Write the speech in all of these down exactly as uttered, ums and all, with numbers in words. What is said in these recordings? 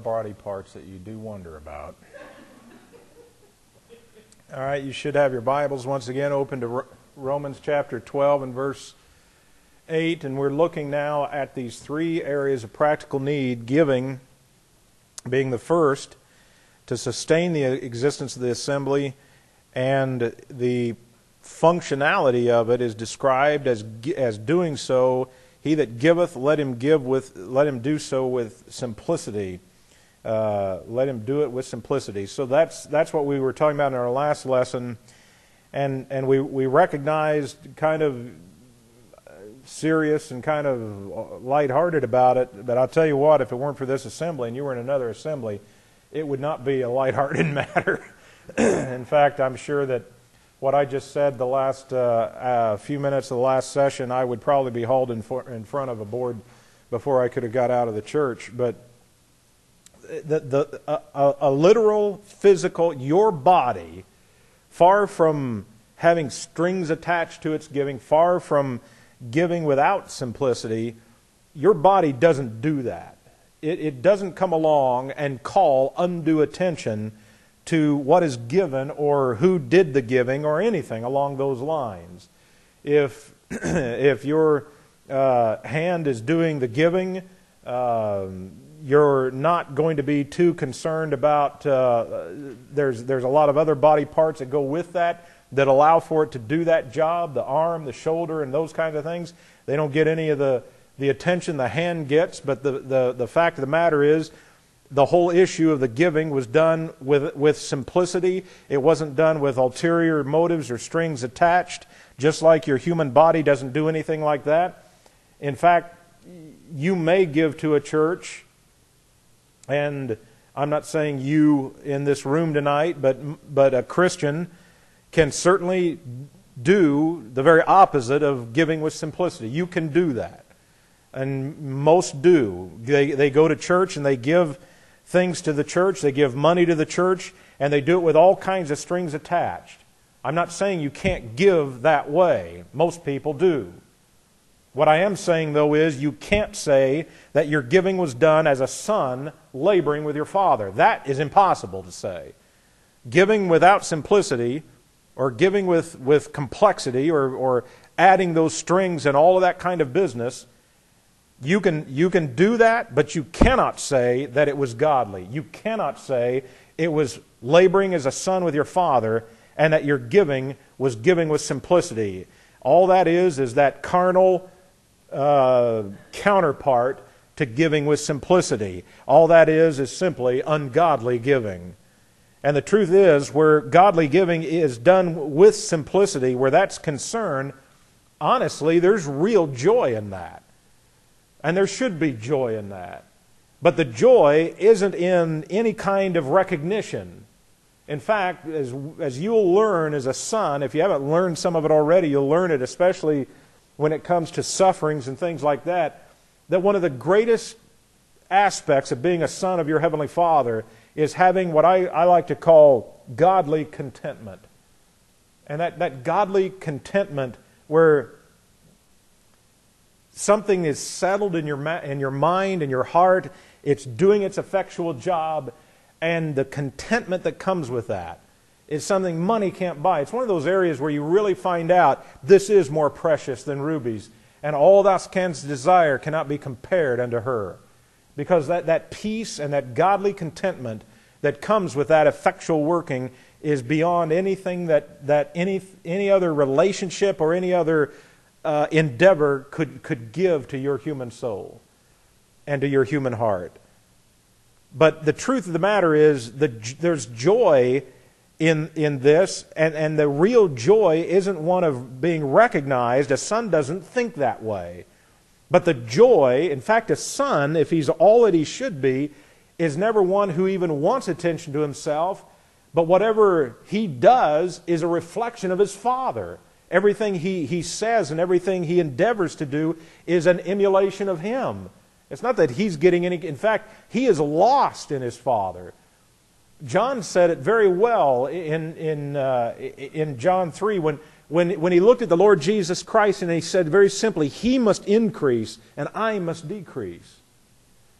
body parts that you do wonder about. All right, you should have your Bibles once again open to Romans chapter twelve and verse eight, and we're looking now at these three areas of practical need, giving being the first, to sustain the existence of the assembly, and the functionality of it is described as as doing so. He that giveth, let him give with, let him do so with simplicity. Uh, let him do it with simplicity. So that's that's what we were talking about in our last lesson, and and we we recognized kind of serious and kind of lighthearted about it. But I'll tell you what, if it weren't for this assembly and you were in another assembly, it would not be a lighthearted matter. In fact, I'm sure that what I just said the last uh, uh, few minutes of the last session, I would probably be hauled in, for, in front of a board before I could have got out of the church. But the, the, a, a literal, physical, your body, far from having strings attached to its giving, far from giving without simplicity, your body doesn't do that. It, it doesn't come along and call undue attention to what is given or who did the giving or anything along those lines. If if your uh, hand is doing the giving, uh, you're not going to be too concerned about. Uh, there's there's a lot of other body parts that go with that that allow for it to do that job. The arm, the shoulder, and those kinds of things. They don't get any of the the attention the hand gets. But the the the fact of the matter is, the whole issue of the giving was done with with simplicity. It wasn't done with ulterior motives or strings attached, just like your human body doesn't do anything like that. In fact, you may give to a church, and I'm not saying you in this room tonight, but but a Christian can certainly do the very opposite of giving with simplicity. You can do that. And most do. They they go to church and they give things to the church, they give money to the church, and they do it with all kinds of strings attached. I'm not saying you can't give that way. Most people do. What I am saying, though, is you can't say that your giving was done as a son laboring with your father. That is impossible to say. Giving without simplicity, or giving with, with complexity, or, or adding those strings and all of that kind of business, You can you can do that, but you cannot say that it was godly. You cannot say it was laboring as a son with your father and that your giving was giving with simplicity. All that is is that carnal uh, counterpart to giving with simplicity. All that is is simply ungodly giving. And the truth is, where godly giving is done with simplicity, where that's concerned, honestly, there's real joy in that. And there should be joy in that. But the joy isn't in any kind of recognition. In fact, as, as you'll learn as a son, if you haven't learned some of it already, you'll learn it, especially when it comes to sufferings and things like that, that one of the greatest aspects of being a son of your Heavenly Father is having what I, I like to call godly contentment. And that, that godly contentment where something is settled in your ma- in your mind and your heart. It's doing its effectual job, and the contentment that comes with that is something money can't buy. It's one of those areas where you really find out this is more precious than rubies, and all thou canst desire cannot be compared unto her. Because that, that peace and that godly contentment that comes with that effectual working is beyond anything that, that any any other relationship or any other Uh, endeavor could, could give to your human soul and to your human heart. But the truth of the matter is that there's joy in in this, and, and the real joy isn't one of being recognized. A son doesn't think that way. But the joy, in fact, a son, if he's all that he should be, is never one who even wants attention to himself, but whatever he does is a reflection of his father. Everything he, he says and everything he endeavors to do is an emulation of him. It's not that he's getting any... In fact, he is lost in his Father. John said it very well in, in, uh, in John three when, when, when he looked at the Lord Jesus Christ and he said very simply, He must increase and I must decrease.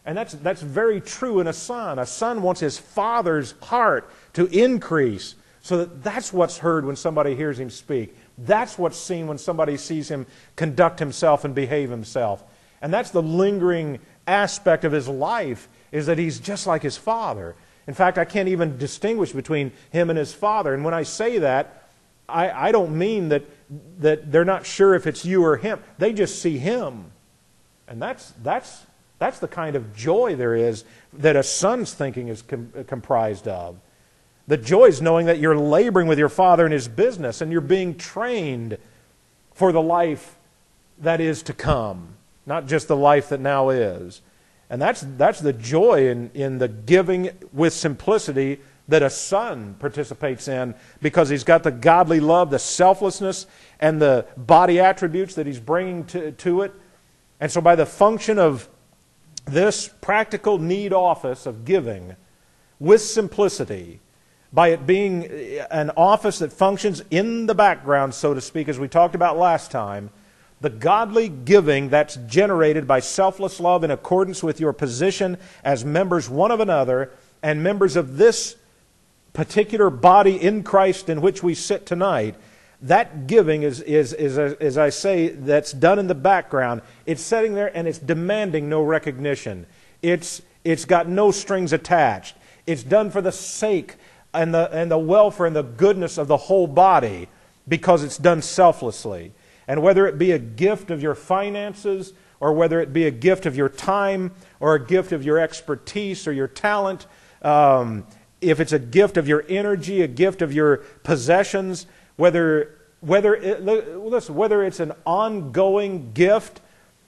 And that's, that's very true in a son. A son wants his father's heart to increase. So that that's what's heard when somebody hears him speak. That's what's seen when somebody sees him conduct himself and behave himself. And that's the lingering aspect of his life, is that he's just like his father. In fact, I can't even distinguish between him and his father. And when I say that, I, I don't mean that, that they're not sure if it's you or him. They just see him. And that's, that's, that's the kind of joy there is that a son's thinking is com- comprised of. The joy is knowing that you're laboring with your father in his business and you're being trained for the life that is to come, not just the life that now is. And that's, that's the joy in, in the giving with simplicity that a son participates in, because he's got the godly love, the selflessness, and the body attributes that he's bringing to, to it. And so by the function of this practical need office of giving with simplicity, by it being an office that functions in the background, so to speak, as we talked about last time, the godly giving that's generated by selfless love in accordance with your position as members one of another and members of this particular body in Christ in which we sit tonight, that giving is, is, is, as I say, that's done in the background. It's sitting there and it's demanding no recognition. It's, it's got no strings attached. It's done for the sake and the, and the welfare and the goodness of the whole body, because it's done selflessly. And whether it be a gift of your finances, or whether it be a gift of your time, or a gift of your expertise or your talent, um, if it's a gift of your energy, a gift of your possessions, whether whether it, listen, whether it's an ongoing gift,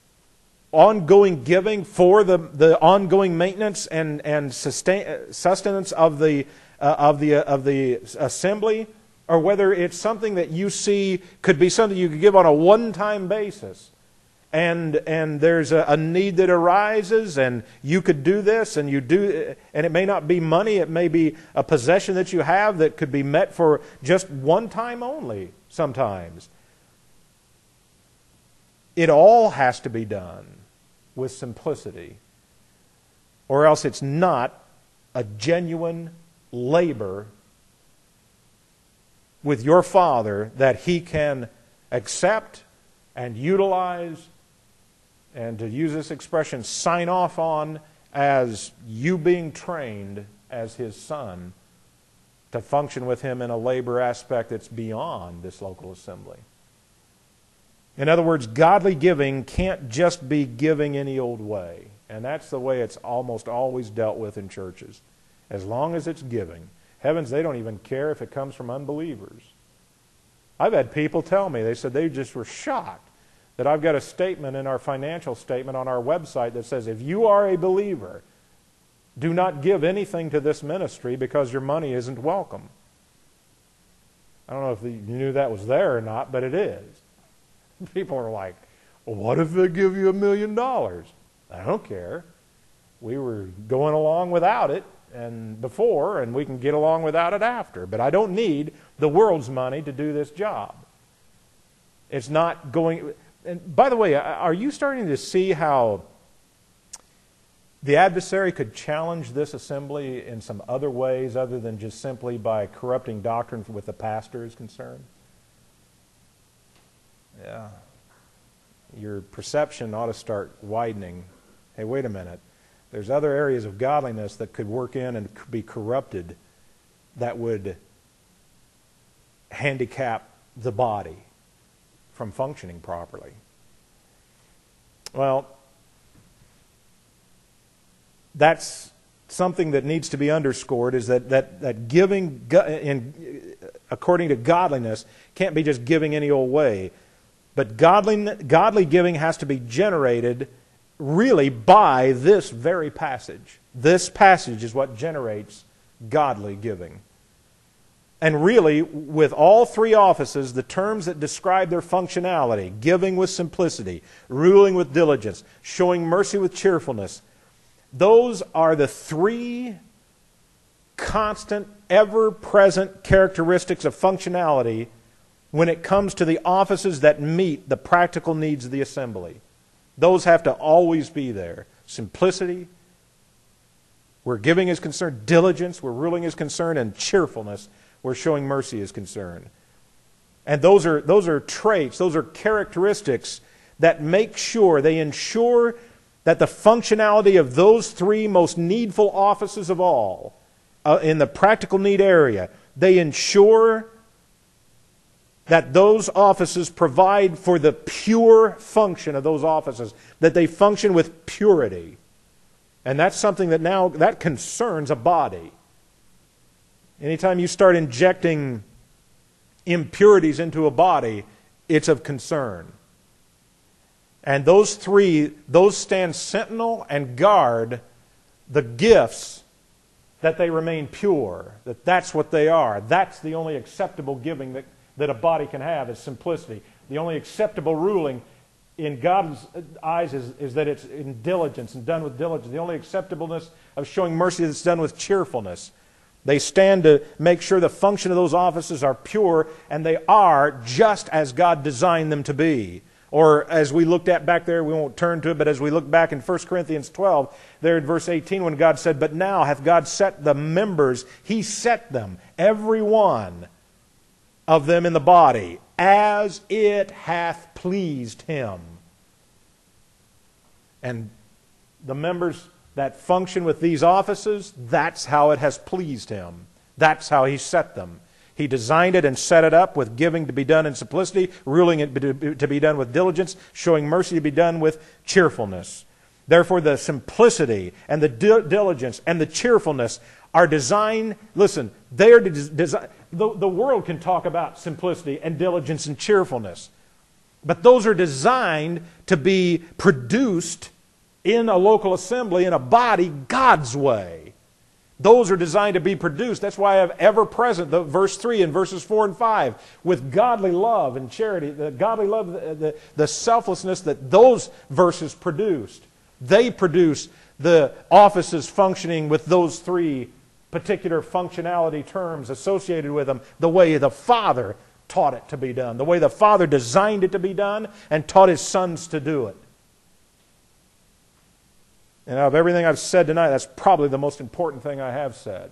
ongoing giving for the, the ongoing maintenance and and sustain, sustenance of the uh, of the uh, of the assembly, or whether it's something that you see could be something you could give on a one-time basis, and and there's a, a need that arises, and you could do this, and you do, and it may not be money, it may be a possession that you have that could be met for just one time only sometimes. It all has to be done with simplicity, or else it's not a genuine labor with your Father that He can accept and utilize, and to use this expression, sign off on as you being trained as His Son to function with Him in a labor aspect that's beyond this local assembly. In other words, godly giving can't just be giving any old way. And that's the way it's almost always dealt with in churches. As long as it's giving. Heavens, they don't even care if it comes from unbelievers. I've had people tell me, they said they just were shocked that I've got a statement in our financial statement on our website that says, if you are a believer, do not give anything to this ministry because your money isn't welcome. I don't know if you knew that was there or not, but it is. People are like, well, what if they give you a million dollars? I don't care. We were going along without it and before, and we can get along without it after. But I don't need the world's money to do this job. It's not going... And by the way, are you starting to see how the adversary could challenge this assembly in some other ways other than just simply by corrupting doctrine with the pastor is concerned? Yeah. Your perception ought to start widening. Hey, wait a minute. There's other areas of godliness that could work in and be corrupted that would handicap the body from functioning properly. Well, that's something that needs to be underscored, is that, that, that giving in, according to godliness can't be just giving any old way. But godly, godly giving has to be generated really by this very passage. This passage is what generates godly giving. And really, with all three offices, the terms that describe their functionality, giving with simplicity, ruling with diligence, showing mercy with cheerfulness, those are the three constant, ever-present characteristics of functionality when it comes to the offices that meet the practical needs of the assembly. Those have to always be there. Simplicity, where giving is concerned, diligence where ruling is concerned, and cheerfulness where showing mercy is concerned. And those are, those are traits, those are characteristics that make sure, they ensure that the functionality of those three most needful offices of all, uh, in the practical need area, they ensure that those offices provide for the pure function of those offices, that they function with purity. And that's something that now, that concerns a body. Anytime you start injecting impurities into a body, it's of concern. And those three, those stand sentinel and guard the gifts that they remain pure, that that's what they are. That's the only acceptable giving that, that a body can have, is simplicity. The only acceptable ruling in God's eyes is, is that it's in diligence and done with diligence. The only acceptableness of showing mercy is done with cheerfulness. They stand to make sure the function of those offices are pure, and they are just as God designed them to be. Or as we looked at back there, we won't turn to it, but as we look back in First Corinthians twelve, there in verse eighteen, when God said, "But now hath God set the members, He set them, every one of them in the body, as it hath pleased Him." And the members that function with these offices, that's how it has pleased Him. That's how He set them. He designed it and set it up with giving to be done in simplicity, ruling it to be done with diligence, showing mercy to be done with cheerfulness. Therefore, the simplicity and the diligence and the cheerfulness are designed, listen, they are designed. The, the world can talk about simplicity and diligence and cheerfulness, but those are designed to be produced in a local assembly, in a body, God's way. Those are designed to be produced. That's why I have ever present, the verse three and verses four and five, with godly love and charity, the godly love, the, the, the selflessness that those verses produced. They produce the offices functioning with those three particular functionality terms associated with them, the way the Father taught it to be done, the way the Father designed it to be done and taught His sons to do it. And out of everything I've said tonight, that's probably the most important thing I have said.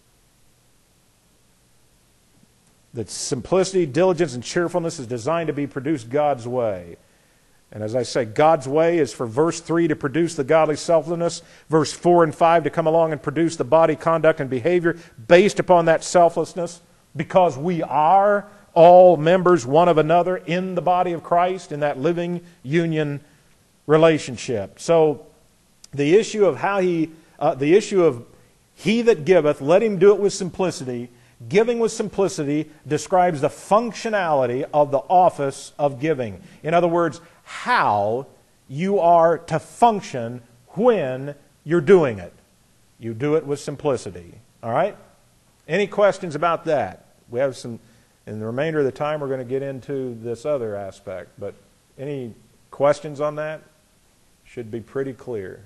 That simplicity, diligence, and cheerfulness is designed to be produced God's way. And as I say, God's way is for verse three to produce the godly selflessness, verse four and five to come along and produce the body conduct and behavior based upon that selflessness, because we are all members one of another in the body of Christ, in that living union relationship. So the issue of how he, uh, the issue of he that giveth, let him do it with simplicity. Giving with simplicity describes the functionality of the office of giving. In other words, how you are to function when you're doing it. You do it with simplicity. All right? Any questions about that? We have some, in the remainder of the time, we're going to get into this other aspect. But any questions on that? Should be pretty clear.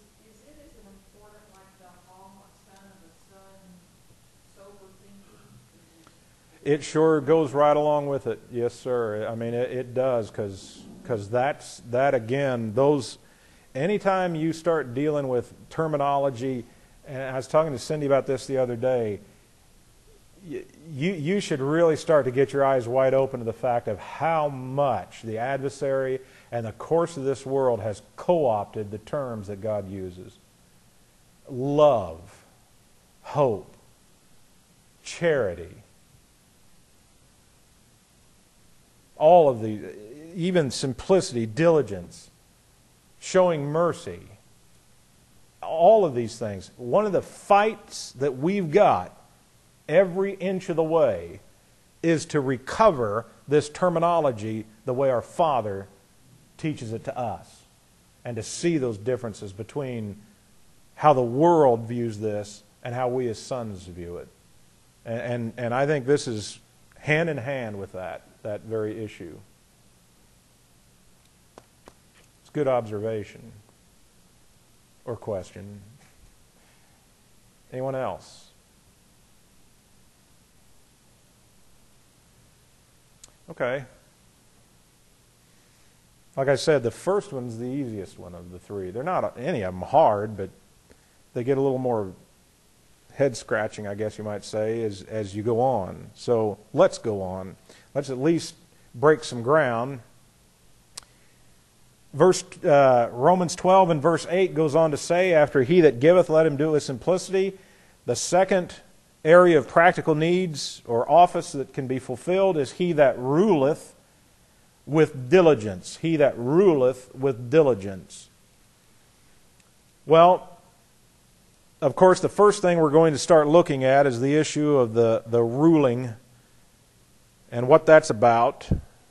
It sure goes right along with it. Yes, sir. I mean, it, it does, because because that's, that again, those, anytime you start dealing with terminology, and I was talking to Cindy about this the other day, you, you should really start to get your eyes wide open to the fact of how much the adversary and the course of this world has co-opted the terms that God uses. Love, hope, charity, all of these, even simplicity, diligence, showing mercy, all of these things. One of the fights that we've got every inch of the way is to recover this terminology the way our Father teaches it to us, and to see those differences between how the world views this and how we as sons view it. And, and, and I think this is hand in hand with that. that very issue. It's good observation or question. Anyone else? Okay. Like I said, the first one's the easiest one of the three. They're not any of them hard, but they get a little more head scratching, I guess you might say, as, as you go on. So let's go on. Let's at least break some ground. Verse uh, Romans twelve and verse eight goes on to say, after he that giveth, let him do it with simplicity. The second area of practical needs or office that can be fulfilled is he that ruleth with diligence. He that ruleth with diligence. Well, of course, the first thing we're going to start looking at is the issue of the, the ruling and what that's about.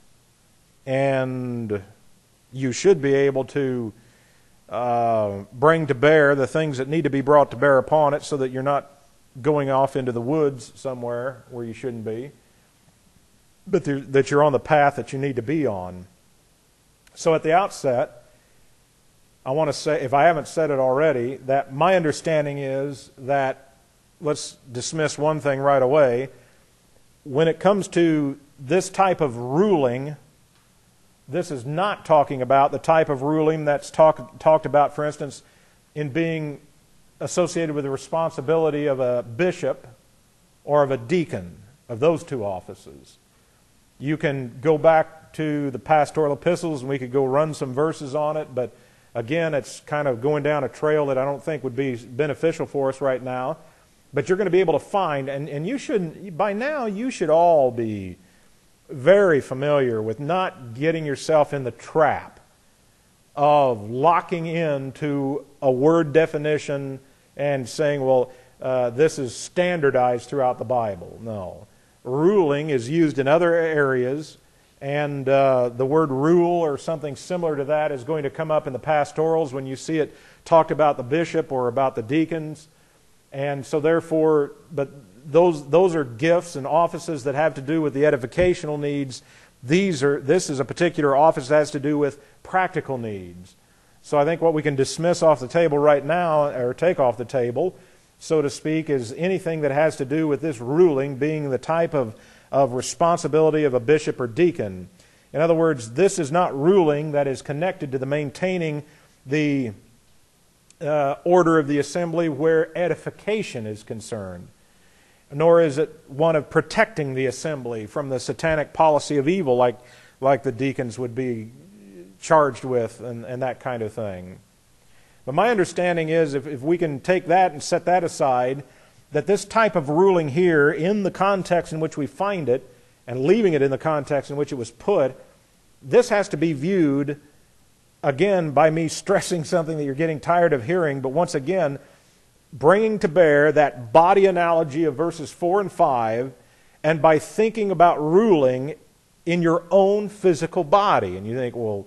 And you should be able to uh, bring to bear the things that need to be brought to bear upon it so that you're not going off into the woods somewhere where you shouldn't be, but there, that you're on the path that you need to be on. So at the outset, I want to say, if I haven't said it already, that my understanding is that, let's dismiss one thing right away, when it comes to this type of ruling, this is not talking about the type of ruling that's talk, talked about, for instance, in being associated with the responsibility of a bishop or of a deacon, of those two offices. You can go back to the pastoral epistles and we could go run some verses on it, but again, it's kind of going down a trail that I don't think would be beneficial for us right now. But you're going to be able to find, and, and you shouldn't, by now you should all be very familiar with not getting yourself in the trap of locking into a word definition and saying, well, uh, this is standardized throughout the Bible. No. Ruling is used in other areas, and uh, the word rule or something similar to that is going to come up in the pastorals when you see it talked about the bishop or about the deacons. And so therefore, but those those are gifts and offices that have to do with the edificational needs. These are this is a particular office that has to do with practical needs. So I think what we can dismiss off the table right now, or take off the table, so to speak, is anything that has to do with this ruling being the type of, of responsibility of a bishop or deacon. In other words, this is not ruling that is connected to the maintaining the uh, order of the assembly where edification is concerned. Nor is it one of protecting the assembly from the satanic policy of evil like, like the deacons would be charged with and, and that kind of thing. But my understanding is if, if we can take that and set that aside, that this type of ruling here, in the context in which we find it, and leaving it in the context in which it was put, this has to be viewed, again, by me stressing something that you're getting tired of hearing, but once again, bringing to bear that body analogy of verses four and five, and by thinking about ruling in your own physical body. And you think, well,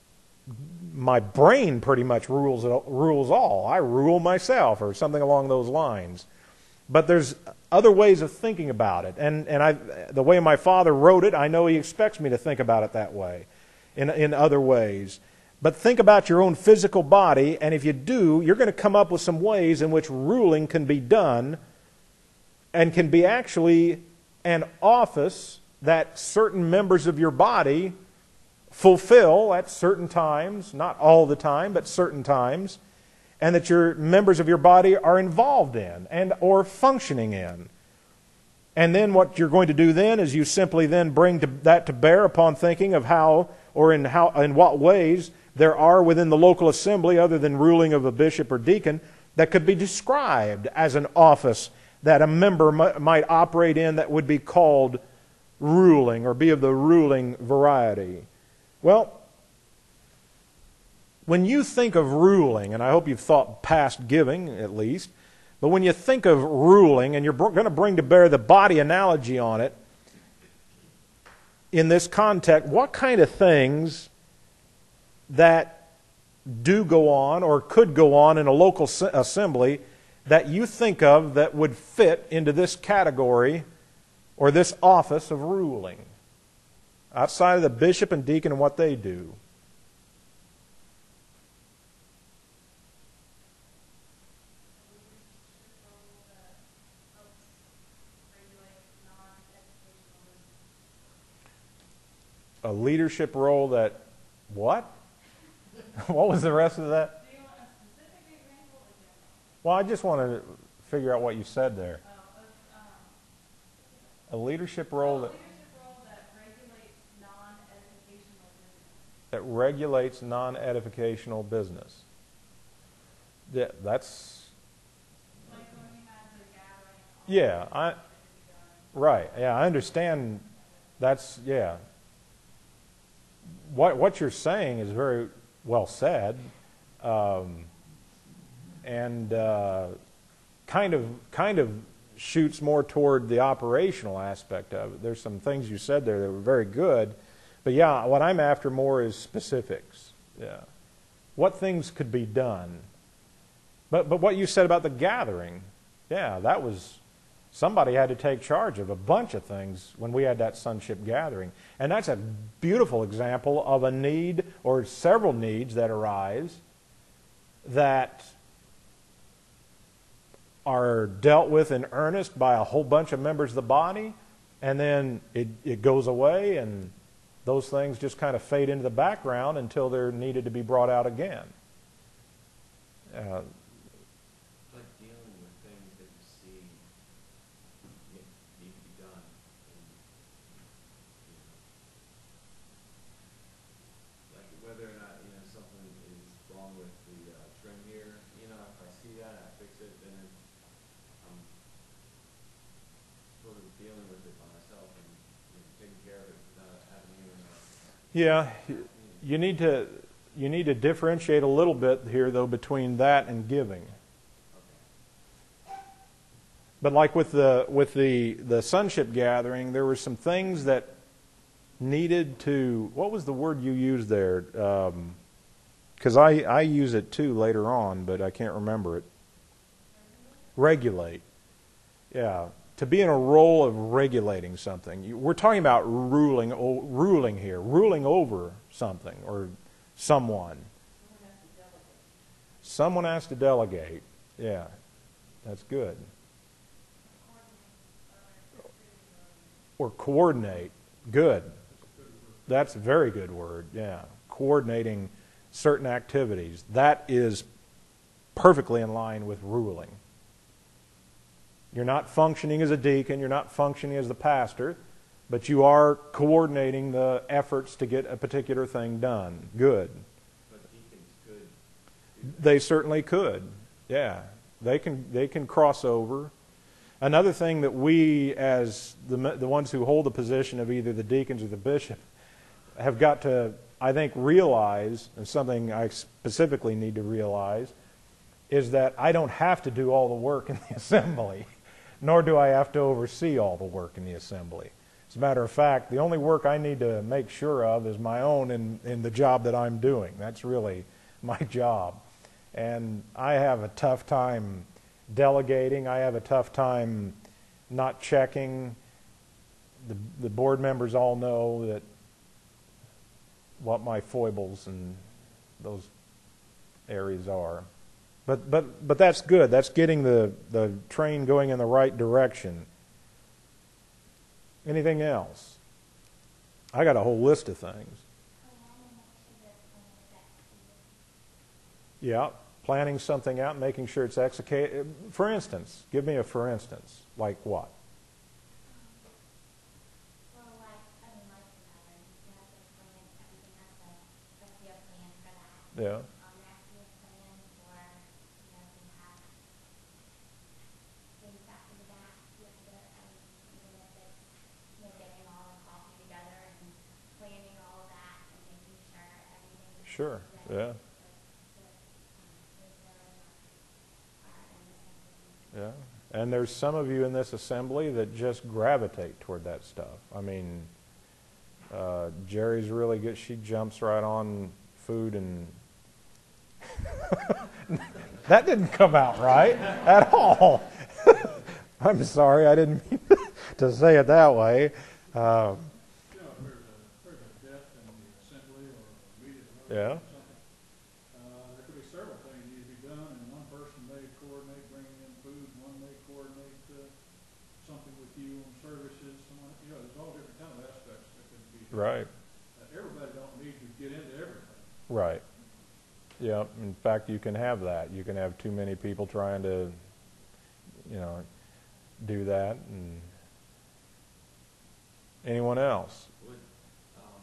my brain pretty much rules it, rules all. I rule myself, or something along those lines. But there's other ways of thinking about it. And, and I, the way my father wrote it, I know he expects me to think about it that way, in, in other ways. But think about your own physical body, and if you do, you're going to come up with some ways in which ruling can be done and can be actually an office that certain members of your body fulfill at certain times, not all the time, but certain times, and that your members of your body are involved in and or functioning in. And then what you're going to do then is you simply then bring to, that to bear upon thinking of how or in how in what ways there are within the local assembly, other than ruling of a bishop or deacon, that could be described as an office that a member m- might operate in that would be called ruling or be of the ruling variety. Well, when you think of ruling, and I hope you've thought past giving at least, but when you think of ruling and you're br- going to bring to bear the body analogy on it, in this context, what kind of things that do go on or could go on in a local assembly that you think of that would fit into this category or this office of ruling, outside of the bishop and deacon and what they do? A leadership role that, what? What was the rest of that? Do you want a specific example or general? Well, I just want to figure out what you said there. Oh, of, um, A leadership role a that, leadership role that regulates non-educational business. that regulates non-edificational business. Yeah, that's, Like when we had the gathering. all yeah, the I, things that could be done. right, yeah, I understand. That's, yeah. What, what you're saying is very well said, um, and uh, kind of, kind of shoots more toward the operational aspect of it. There's some things you said there that were very good, but yeah, what I'm after more is specifics. Yeah, what things could be done. But but what you said about the gathering, yeah, that was, somebody had to take charge of a bunch of things when we had that sonship gathering, and that's a beautiful example of a need or several needs that arise that are dealt with in earnest by a whole bunch of members of the body, and then it, it goes away, and those things just kind of fade into the background until they're needed to be brought out again. Uh, Like dealing with things that you see need need to be done. And, you know, like whether or not, you know, something is wrong with the uh, trim here, you know, if I see that, I fix it, then I'm sort of dealing with it by myself and, you know, taking care of it without having anyone else. yeah, you need to you need to differentiate a little bit here, though, between that and giving. Okay. But like with the with the the sonship gathering, there were some things that needed to. What was the word you used there? Because I I use it too later on, but I can't remember it. Regulate. Yeah, to be in a role of regulating something. You- We're talking about ruling o- ruling here, ruling over something or someone. Someone has to delegate. Yeah, that's good. Or coordinate. Good. That's a very good word. Yeah. Coordinating certain activities. That is perfectly in line with ruling. You're not functioning as a deacon, you're not functioning as the pastor, but you are coordinating the efforts to get a particular thing done. Good. But deacons could, They certainly could. Yeah. They can they can cross over. Another thing that we, as the the ones who hold the position of either the deacons or the bishop, have got to, I think, realize, and something I specifically need to realize, is that I don't have to do all the work in the assembly, nor do I have to oversee all the work in the assembly. As a matter of fact, the only work I need to make sure of is my own in, in the job that I'm doing. That's really my job. And I have a tough time delegating. I have a tough time not checking. The, the board members all know that what my foibles and those areas are. But but but that's good. That's getting the, the train going in the right direction. Anything else? I got a whole list of things. Yeah, planning something out, making sure it's executed. For instance, give me a for instance. Like what? Well, like, I mean, like the gathering, you have to plan, everything has to, has to be a plan for that. Yeah. Um, there has to be a plan for, you know, to have things after the back, you have to, um, even if it's, you know, getting all the coffee together and planning all of that and making sure everything is Sure. ready. Yeah. So, so, um, there's really not, are in the same Yeah. And there's some of you in this assembly that just gravitate toward that stuff. I mean, uh, Jerry's really good. She jumps right on food and that didn't come out right at all. I'm sorry, I didn't mean to say it that way. Uh, You know, if there's a, there's a death in the assembly or a meeting or Yeah. something, uh, there could be several things need to be done, and one person may coordinate bringing in food, one may coordinate, uh, something with you on services, someone, you know, there's all different kind of aspects that could be. right. Uh, Everybody don't need to get into everything. Right. Yeah. In fact, you can have that. You can have too many people trying to, you know, do that. And anyone else? Would, um,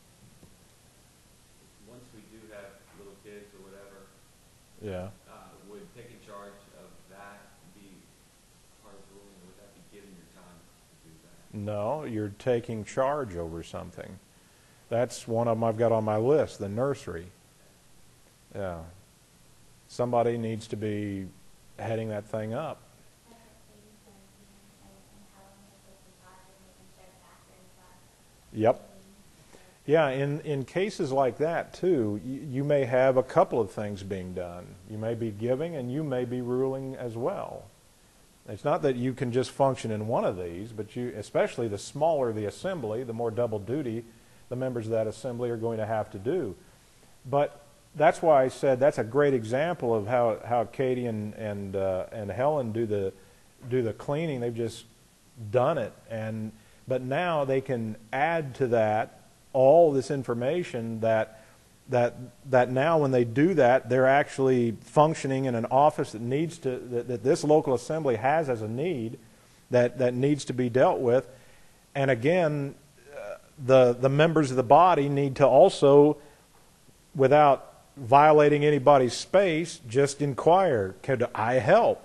once we do have little kids or whatever, Yeah. uh, would taking charge of that be part of the ruling, or would that be giving your time to do that? No, you're taking charge over something. That's one of them I've got on my list, the nursery. Yeah. Somebody needs to be heading that thing up. That's what Katie said, you know, and, and Helen was taking charge of making sure the bathrooms are Yep. clean. Yeah, in, in cases like that, too, you, you may have a couple of things being done. You may be giving and you may be ruling as well. It's not that you can just function in one of these, but you, especially the smaller the assembly, the more double duty the members of that assembly are going to have to do. But that's why I said that's a great example of how, how Katie and, and, uh, and Helen do the, do the cleaning. They've just done it. And, but now they can add to that all this information that, that, that now when they do that, they're actually functioning in an office that needs to, that, that this local assembly has as a need that, that needs to be dealt with. And again, uh, the, the members of the body need to also, without violating anybody's space, just inquire, could I help?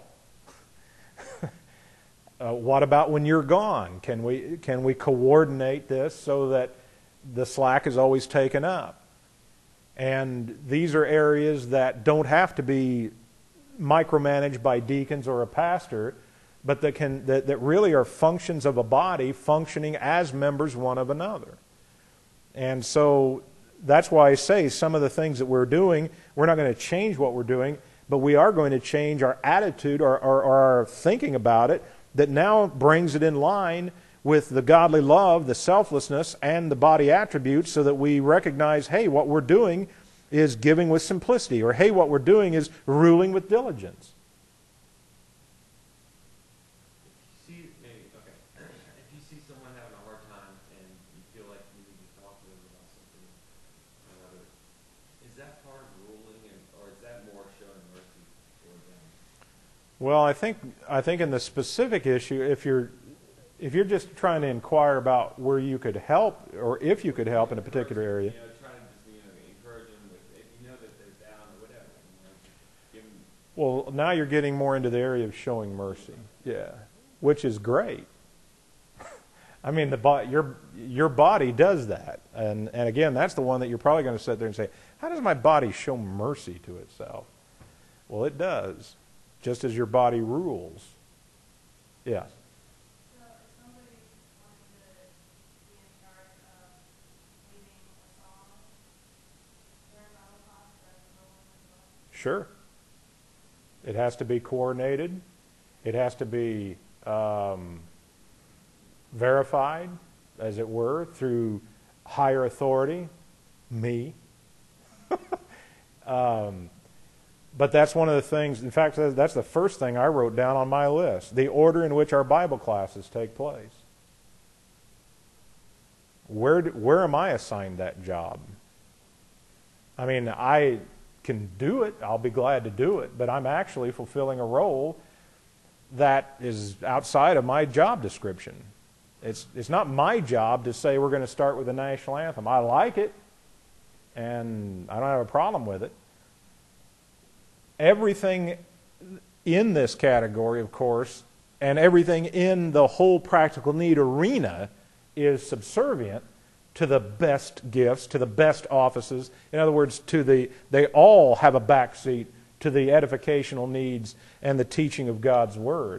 uh, what about when you're gone? Can we, can we coordinate this so that the slack is always taken up? And these are areas that don't have to be micromanaged by deacons or a pastor, but that, can, that, that really are functions of a body functioning as members one of another. And so that's why I say some of the things that we're doing, we're not going to change what we're doing, but we are going to change our attitude or, or, or our thinking about it that now brings it in line with the godly love, the selflessness, and the body attributes so that we recognize, hey, what we're doing is giving with simplicity, or hey, what we're doing is ruling with diligence. If you see, maybe, okay, if you see someone having a hard time and you feel like you need to talk to them about something or another, is that part of ruling, and, or is that more showing mercy toward them? Well, I think I think in the specific issue, if you're if you're just trying to inquire about where you could help, or if you could help in a particular area. You know, trying to just, you know, encourage them with, if you know that they're down or whatever, you know, give them. Well, now you're getting more into the area of showing mercy. Yeah, which is great. I mean, the bo- your your body does that, and and again, that's the one that you're probably going to sit there and say, how does my body show mercy to itself? Well, it does, just as your body rules. Yeah. So if somebody wanted to be in charge of leading a song during Bible class, that's no one as well? Sure. It has to be coordinated. It has to be um, verified, as it were, through higher authority, me. um, but that's one of the things, in fact, that's the first thing I wrote down on my list, the order in which our Bible classes take place. Where, do, where am I assigned that job? I mean, I can do it, I'll be glad to do it, but I'm actually fulfilling a role that is outside of my job description. It's, it's not my job to say we're going to start with the national anthem. I like it, and I don't have a problem with it. Everything in this category, of course, and everything in the whole practical need arena is subservient to the best gifts, to the best offices. In other words, to the they all have a backseat to the edificational needs and the teaching of God's Word.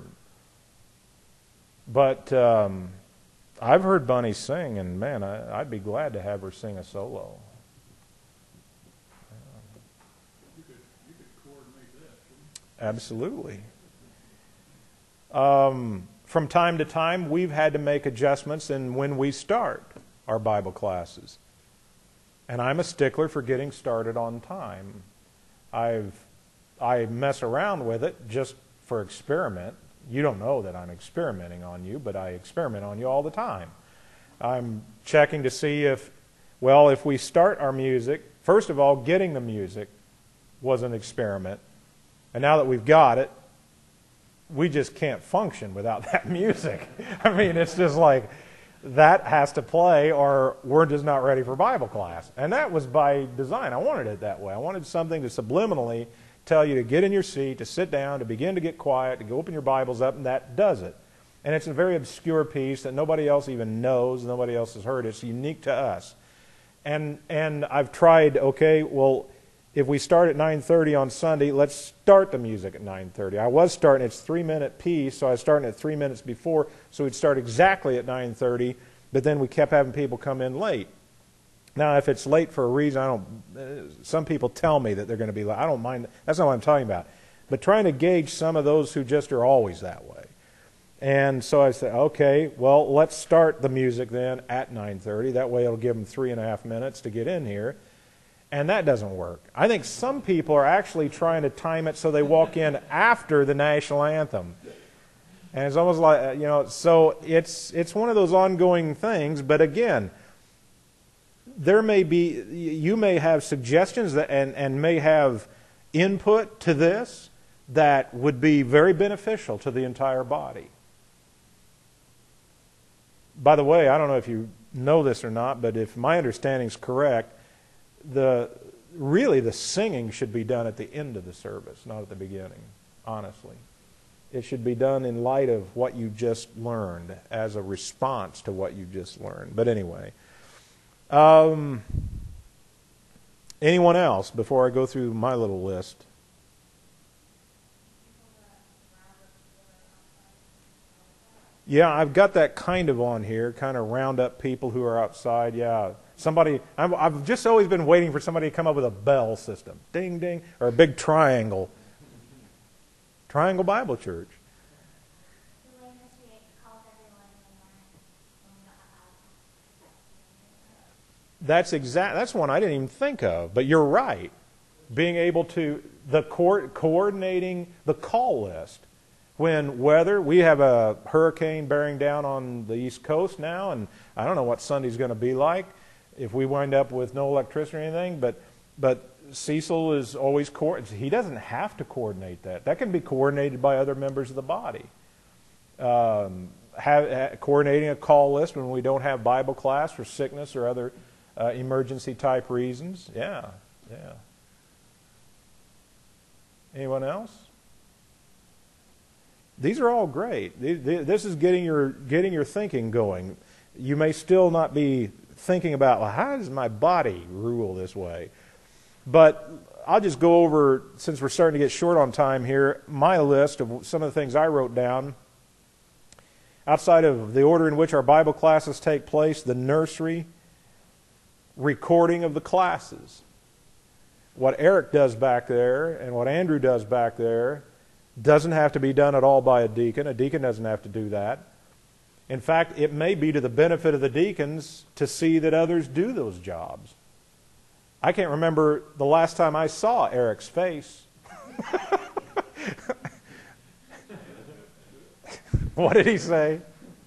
But um, I've heard Bunny sing, and man, I, I'd be glad to have her sing a solo. You could, you could coordinate that, couldn't you? Absolutely. Um, from time to time, we've had to make adjustments in when we start our Bible classes. And I'm a stickler for getting started on time. I've I mess around with it just for experiment. You don't know that I'm experimenting on you, but I experiment on you all the time. I'm checking to see if, well, if we start our music, first of all, getting the music was an experiment. And now that we've got it, we just can't function without that music. I mean, it's just like that has to play or we're just not ready for Bible class. And that was by design. I wanted it that way. I wanted something to subliminally tell you to get in your seat, to sit down, to begin to get quiet, to go open your Bibles up, and that does it. And it's a very obscure piece that nobody else even knows, nobody else has heard. It's unique to us. And and I've tried, okay, well, if we start at nine thirty on Sunday, let's start the music at nine thirty. I was starting, it's a three-minute piece, so I was starting at three minutes before, so we'd start exactly at nine thirty, but then we kept having people come in late. Now, if it's late for a reason, I don't, uh, some people tell me that they're going to be late. I don't mind. That's not what I'm talking about. But trying to gauge some of those who just are always that way. And so I said, okay, well, let's start the music then at nine thirty. That way it'll give them three and a half minutes to get in here. And that doesn't work. I think some people are actually trying to time it so they walk in after the national anthem. And it's almost like, you know, so it's it's one of those ongoing things. But again, there may be, you may have suggestions that, and, and may have input to this that would be very beneficial to the entire body. By the way, I don't know if you know this or not, but if my understanding is correct, the really the singing should be done at the end of the service, not at the beginning, honestly. It should be done in light of what you just learned, as a response to what you just learned. But anyway, um, anyone else before I go through my little list? Yeah, I've got that kind of on here, kind of round up people who are outside. Yeah, somebody, I'm, I've just always been waiting for somebody to come up with a bell system. Ding, ding, or a big triangle. Triangle Bible Church. The way Mystery calls everyone in that. That's exact. That's one I didn't even think of. But you're right. Being able to, the co- coordinating the call list. When weather, we have a hurricane bearing down on the East Coast now, and I don't know what Sunday's going to be like if we wind up with no electricity or anything, but but Cecil is always, co- he doesn't have to coordinate that. That can be coordinated by other members of the body. Um, have, ha, coordinating a call list when we don't have Bible class for sickness or other uh, emergency type reasons. Yeah, yeah. Anyone else? These are all great. This is getting your getting your thinking going. You may still not be thinking about, well, how does my body rule this way? But I'll just go over, since we're starting to get short on time here, my list of some of the things I wrote down. Outside of the order in which our Bible classes take place, the nursery, recording of the classes. What Eric does back there and what Andrew does back there doesn't have to be done at all by a deacon. A deacon doesn't have to do that. In fact, it may be to the benefit of the deacons to see that others do those jobs. I can't remember the last time I saw Eric's face. What did he say?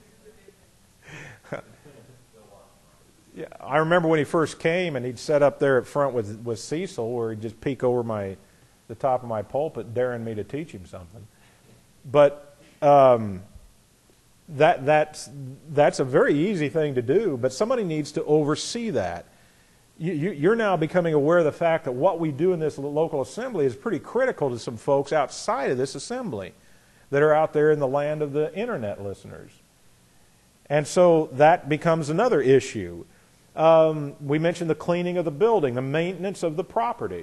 Yeah, I remember when he first came and he'd sit up there at front with, with Cecil, where he'd just peek over my the top of my pulpit, daring me to teach him something. But um, that that's that's a very easy thing to do. But somebody needs to oversee that. You, you, you're now becoming aware of the fact that what we do in this local assembly is pretty critical to some folks outside of this assembly that are out there in the land of the internet listeners. And so that becomes another issue. Um, we mentioned the cleaning of the building, the maintenance of the property.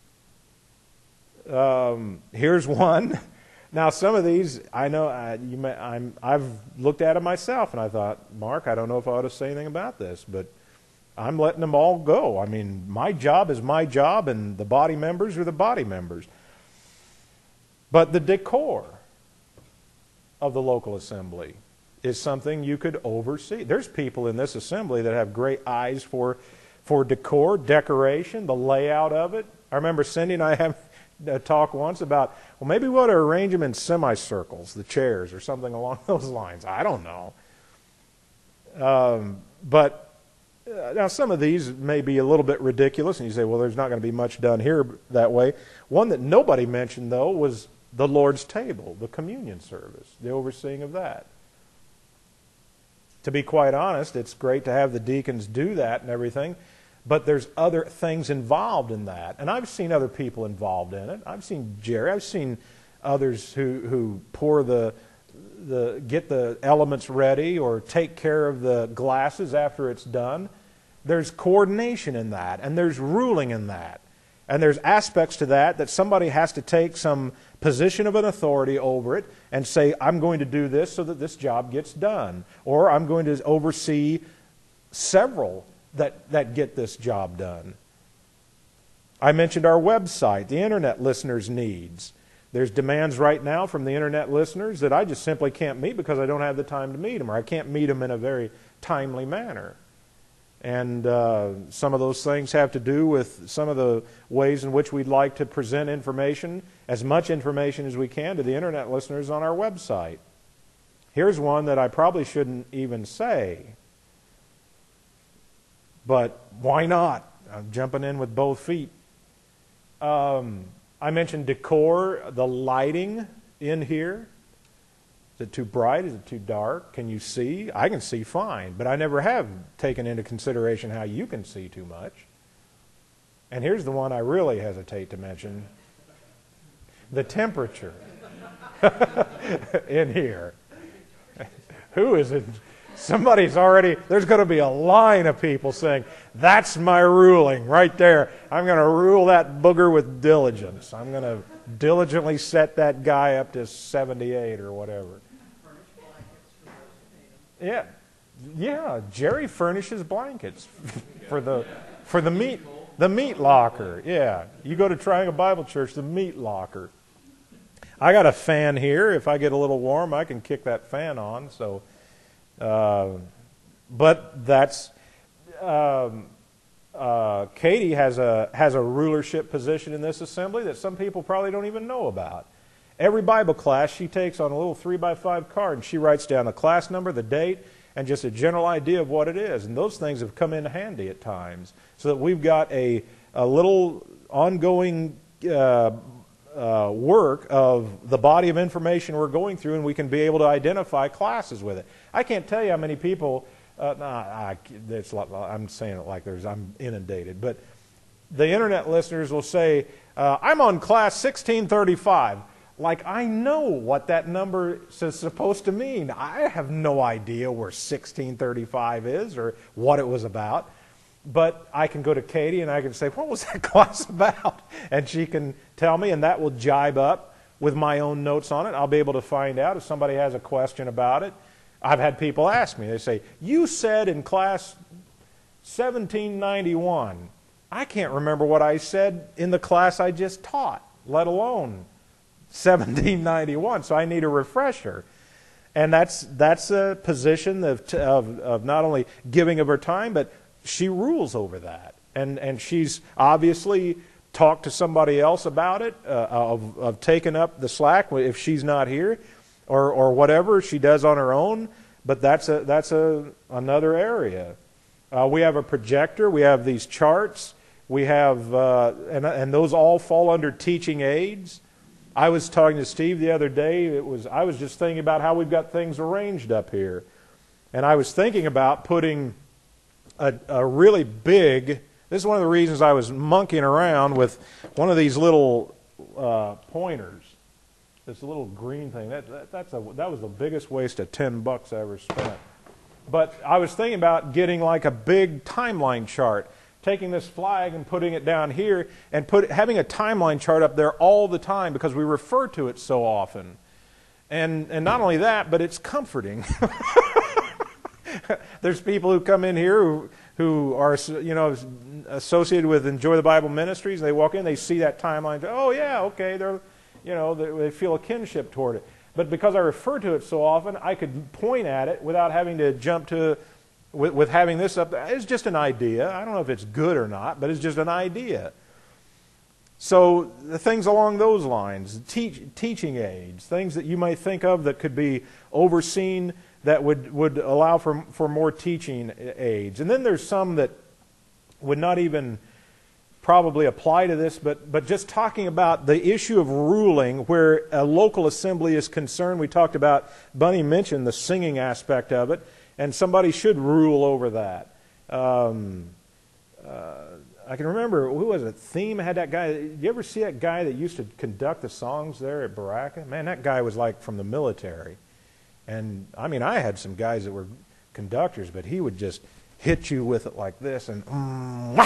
Um, here's one. Now, some of these, I know, I, you may, I'm, I've looked at them myself, and I thought, Mark, I don't know if I ought to say anything about this, but I'm letting them all go. I mean, my job is my job, and the body members are the body members. But the decor of the local assembly is something you could oversee. There's people in this assembly that have great eyes for, for decor, decoration, the layout of it. I remember Cindy and I have a talk once about, well, maybe we ought to arrange them in semicircles, the chairs, or something along those lines. I don't know. Um, but uh, now some of these may be a little bit ridiculous, and you say, well, there's not going to be much done here that way. One that nobody mentioned, though, was the Lord's table, the communion service, the overseeing of that. To be quite honest, it's great to have the deacons do that and everything, but there's other things involved in that. And I've seen other people involved in it. I've seen Jerry. I've seen others who, who pour the, the, get the elements ready or take care of the glasses after it's done. There's coordination in that, and there's ruling in that. And there's aspects to that that somebody has to take some position of an authority over it and say, I'm going to do this so that this job gets done. Or I'm going to oversee several that, that get this job done. I mentioned our website, the internet listeners' needs. There's demands right now from the internet listeners that I just simply can't meet because I don't have the time to meet them, or I can't meet them in a very timely manner. And uh, some of those things have to do with some of the ways in which we'd like to present information, as much information as we can, to the internet listeners on our website. Here's one that I probably shouldn't even say, but why not? I'm jumping in with both feet. Um, I mentioned decor, the lighting in here. Is it too bright? Is it too dark? Can you see? I can see fine, but I never have taken into consideration how you can see too much. And here's the one I really hesitate to mention. The temperature in here. Who is it? Somebody's already, there's going to be a line of people saying, that's my ruling right there. I'm going to rule that booger with diligence. I'm going to diligently set that guy up to seventy-eight or whatever. Yeah, yeah. Jerry furnishes blankets for the for the meat the meat locker. Yeah, you go to Triangle Bible Church, the meat locker. I got a fan here. If I get a little warm, I can kick that fan on. So, uh, but that's. Um, Uh, Katie has a has a rulership position in this assembly that some people probably don't even know about. Every Bible class she takes on a little three by five card, and she writes down the class number, the date, and just a general idea of what it is. And those things have come in handy at times, so that we've got a a little ongoing uh, uh, work of the body of information we're going through, and we can be able to identify classes with it. I can't tell you how many people. Uh, nah, I, it's like, I'm saying it like there's I'm inundated, but the internet listeners will say, uh, "I'm on class sixteen thirty-five." Like I know what that number is supposed to mean. I have no idea where sixteen thirty-five is or what it was about, but I can go to Katie and I can say, "What was that class about?" And she can tell me, and that will jibe up with my own notes on it. I'll be able to find out if somebody has a question about it. I've had people ask me, they say, you said in class seventeen ninety-one. I can't remember what I said in the class I just taught, let alone seventeen ninety-one, so I need a refresher. And that's that's a position of, of, of not only giving of her time, but she rules over that. And, and she's obviously talked to somebody else about it, uh, of, of taking up the slack if she's not here. Or, or whatever she does on her own, but that's a that's a another area. Uh, we have a projector. We have these charts. We have uh, and and those all fall under teaching aids. I was talking to Steve the other day. It was I was just thinking about how we've got things arranged up here, and I was thinking about putting a, a really big. This is one of the reasons I was monkeying around with one of these little uh, pointers. This little green thing, that, that, that's a, that was the biggest waste of ten bucks I ever spent. But I was thinking about getting like a big timeline chart, taking this flag and putting it down here, and put, having a timeline chart up there all the time because we refer to it so often. And, and not only that, but it's comforting. There's people who come in here who, who are you know associated with Enjoy the Bible Ministries, and they walk in, they see that timeline, oh yeah, okay, they're... You know, they feel a kinship toward it. But because I refer to it so often, I could point at it without having to jump to, with, with having this up there. It's just an idea. I don't know if it's good or not, but it's just an idea. So the things along those lines, teach, teaching aids, things that you might think of that could be overseen that would, would allow for, for more teaching aids. And then there's some that would not even probably apply to this, but, but just talking about the issue of ruling where a local assembly is concerned. We talked about, Bunny mentioned the singing aspect of it, and somebody should rule over that. Um, uh, I can remember, who was it? Theme had that guy. Did you ever see that guy that used to conduct the songs there at Baraka? Man, that guy was like from the military. And, I mean, I had some guys that were conductors, but he would just hit you with it like this and mm,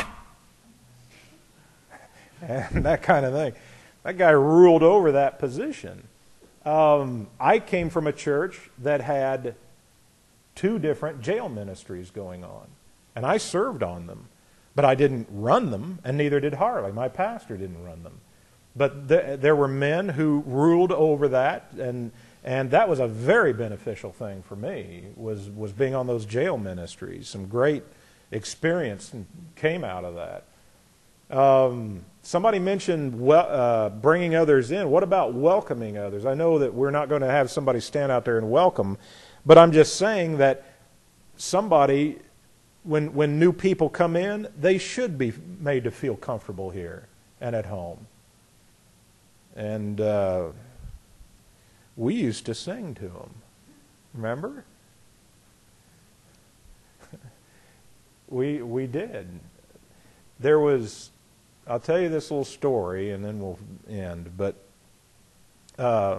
and that kind of thing. That guy ruled over that position. Um, I came from a church that had two different jail ministries going on, and I served on them. But I didn't run them, and neither did Harley. My pastor didn't run them. But th- there were men who ruled over that, and and that was a very beneficial thing for me, was, was being on those jail ministries. Some great experience came out of that. Um, somebody mentioned wel- uh, bringing others in. What about welcoming others? I know that we're not going to have somebody stand out there and welcome, but I'm just saying that somebody... When when new people come in, they should be made to feel comfortable here and at home. And uh, we used to sing to them. Remember? we we did. There was, I'll tell you this little story, and then we'll end. But uh,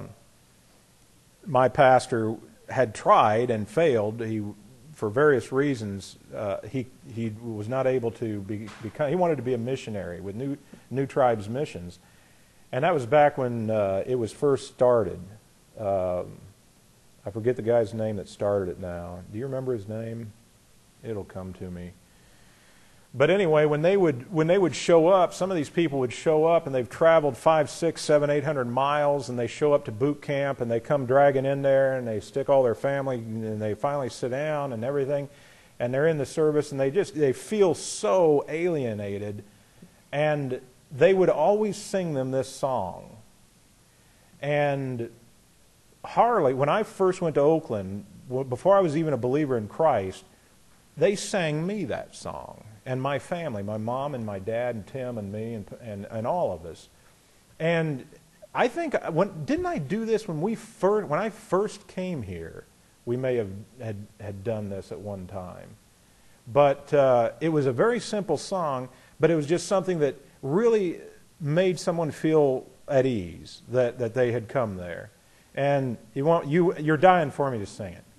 my pastor had tried and failed. He For various reasons, uh, he he was not able to be, become. He wanted to be a missionary with New New Tribes Missions, and that was back when uh, it was first started. Um, I forget the guy's name that started it now. Do you remember his name? It'll come to me. But anyway, when they would when they would show up, some of these people would show up, and they've traveled five, six, seven, eight hundred miles, and they show up to boot camp, and they come dragging in there, and they stick all their family, and they finally sit down and everything, and they're in the service, and they just they feel so alienated, and they would always sing them this song. And Harley, when I first went to Oakland, before I was even a believer in Christ, they sang me that song. And my family, my mom and my dad and Tim and me and and, and all of us. And I think, when didn't I do this when we first, when I first came here? We may have had, had done this at one time. But uh, it was a very simple song, but it was just something that really made someone feel at ease that, that they had come there. And you want you you're dying for me to sing it.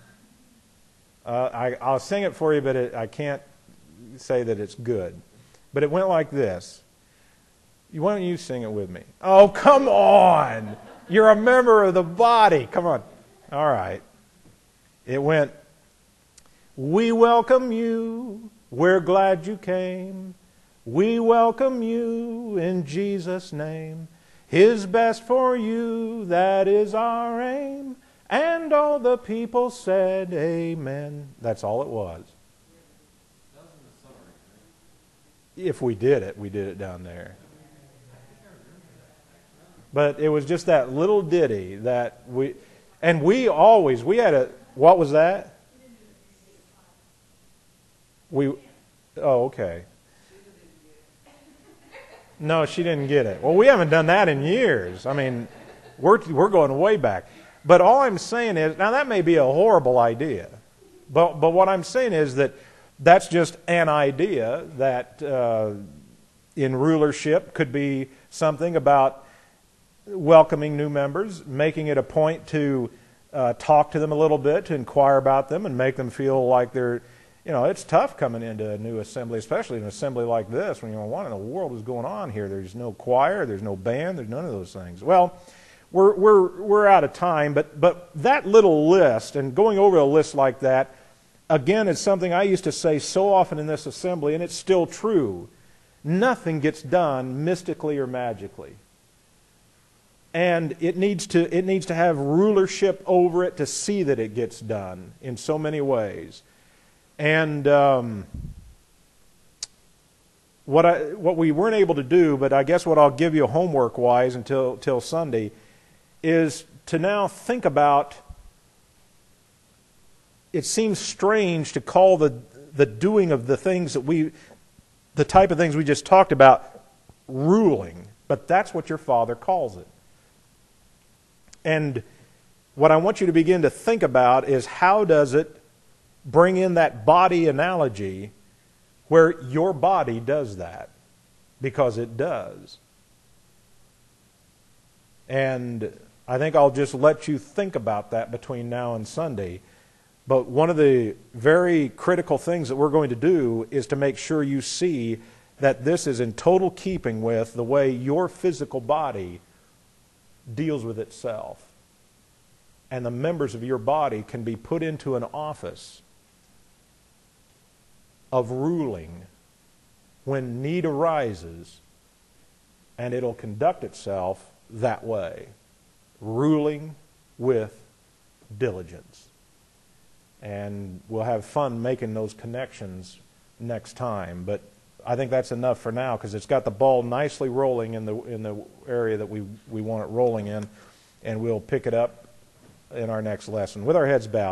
Uh, I, I'll sing it for you, but it, I can't say that it's good. But it went like this. Why don't you sing it with me? Oh, come on. You're a member of the body. Come on. All right. It went, we welcome you. We're glad you came. We welcome you in Jesus' name. His best for you, that is our aim. And all the people said amen. That's all it was. That was in the summer, right? If we did it, we did it down there. But it was just that little ditty that we, and we always, we had a, what was that? We, oh, okay. No, she didn't get it. Well, we haven't done that in years. I mean, we're we're going way back. But all I'm saying is, now that may be a horrible idea, but but what I'm saying is that that's just an idea that uh, in rulership could be something about welcoming new members, making it a point to uh, talk to them a little bit, to inquire about them, and make them feel like they're, you know, it's tough coming into a new assembly, especially an assembly like this, when you know, what in the world is going on here? There's no choir, there's no band, there's none of those things. Well, we're we're we're out of time, but but that little list, and going over a list like that, again, is something I used to say so often in this assembly, and it's still true. Nothing gets done mystically or magically. And it needs to it needs to have rulership over it to see that it gets done in so many ways. And um, what I what we weren't able to do, but I guess what I'll give you homework wise until till Sunday, is to now think about. It seems strange to call the the doing of the things that we the type of things we just talked about, ruling. But that's what your Father calls it. And what I want you to begin to think about is how does it bring in that body analogy where your body does that? Because it does. And I think I'll just let you think about that between now and Sunday. But one of the very critical things that we're going to do is to make sure you see that this is in total keeping with the way your physical body deals with itself. And the members of your body can be put into an office of ruling when need arises, and it'll conduct itself that way, ruling with diligence. And we'll have fun making those connections next time, but I think that's enough for now because it's got the ball nicely rolling in the in the area that we, we want it rolling in, and we'll pick it up in our next lesson with our heads bowed.